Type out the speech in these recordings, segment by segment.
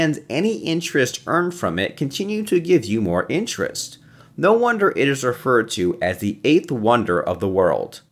and any interest earned from it continue to give you more interest. No wonder it is referred to as the eighth wonder of the world.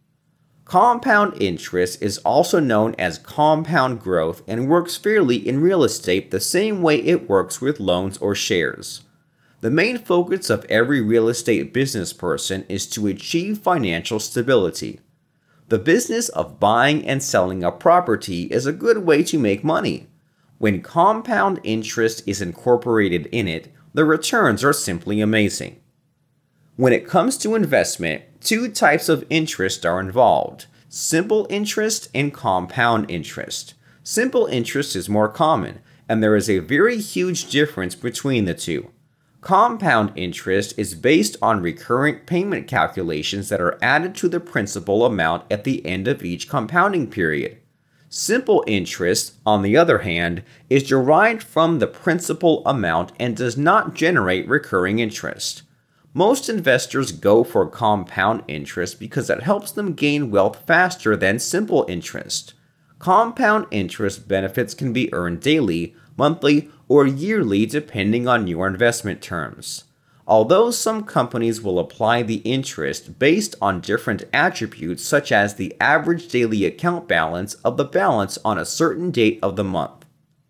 Compound interest is also known as compound growth and works fairly in real estate the same way it works with loans or shares. The main focus of every real estate business person is to achieve financial stability. The business of buying and selling a property is a good way to make money. When compound interest is incorporated in it, the returns are simply amazing. When it comes to investment, two types of interest are involved: simple interest and compound interest. Simple interest is more common, and there is a very huge difference between the two. Compound interest is based on recurring payment calculations that are added to the principal amount at the end of each compounding period. Simple interest, on the other hand, is derived from the principal amount and does not generate recurring interest. Most investors go for compound interest because it helps them gain wealth faster than simple interest. Compound interest benefits can be earned daily, monthly, or yearly depending on your investment terms. Although some companies will apply the interest based on different attributes such as the average daily account balance of the balance on a certain date of the month.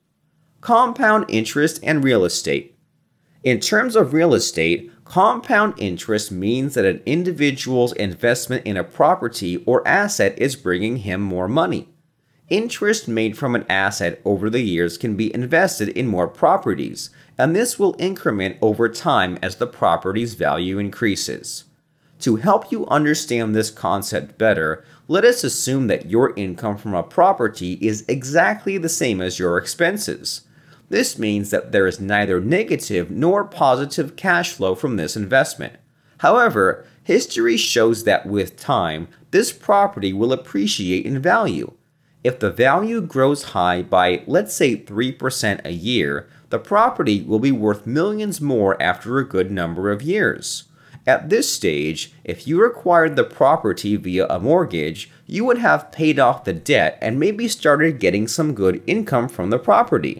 Compound interest and real estate. In terms of real estate, compound interest means that an individual's investment in a property or asset is bringing him more money. Interest made from an asset over the years can be invested in more properties, and this will increment over time as the property's value increases. To help you understand this concept better, let us assume that your income from a property is exactly the same as your expenses. This means that there is neither negative nor positive cash flow from this investment. However, history shows that with time, this property will appreciate in value. If the value grows high by, let's say, 3% a year, the property will be worth millions more after a good number of years. At this stage, if you acquired the property via a mortgage, you would have paid off the debt and maybe started getting some good income from the property.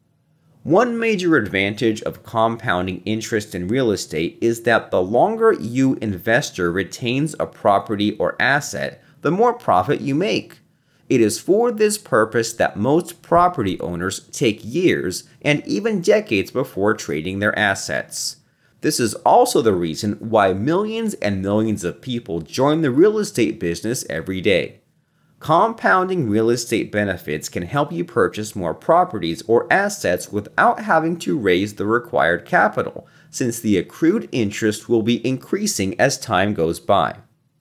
One major advantage of compounding interest in real estate is that the longer you investor retains a property or asset, the more profit you make. It is for this purpose that most property owners take years and even decades before trading their assets. This is also the reason why millions and millions of people join the real estate business every day. Compounding real estate benefits can help you purchase more properties or assets without having to raise the required capital, since the accrued interest will be increasing as time goes by.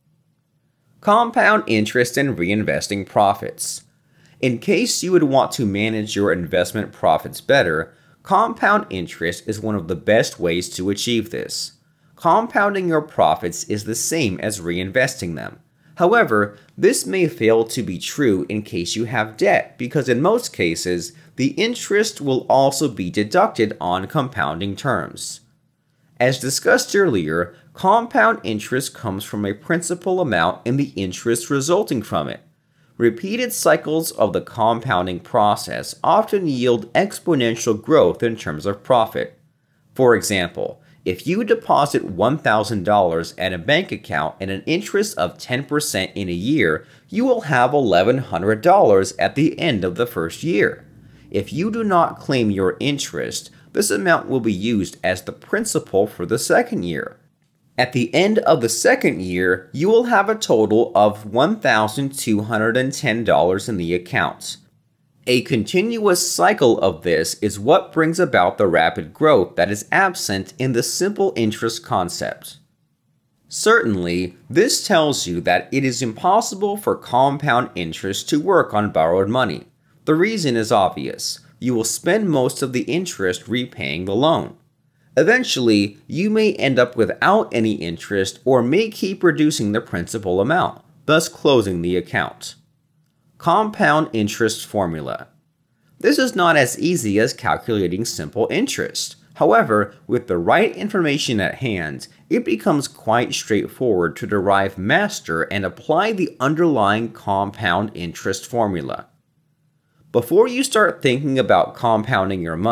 Compound interest and reinvesting profits. In case you would want to manage your investment profits better, compound interest is one of the best ways to achieve this. Compounding your profits is the same as reinvesting them. However, this may fail to be true in case you have debt, because in most cases, the interest will also be deducted on compounding terms. As discussed earlier, compound interest comes from a principal amount and the interest resulting from it. Repeated cycles of the compounding process often yield exponential growth in terms of profit. For example, if you deposit $1,000 at a bank account at an interest of 10% in a year, you will have $1,100 at the end of the first year. If you do not claim your interest, this amount will be used as the principal for the second year. At the end of the second year, you will have a total of $1,210 in the account. A continuous cycle of this is what brings about the rapid growth that is absent in the simple interest concept. Certainly, this tells you that it is impossible for compound interest to work on borrowed money. The reason is obvious. You will spend most of the interest repaying the loan. Eventually, you may end up without any interest or may keep reducing the principal amount, thus closing the account. Compound interest formula. This is not as easy as calculating simple interest. However, with the right information at hand, it becomes quite straightforward to derive, master, and apply the underlying compound interest formula. Before you start thinking about compounding your money,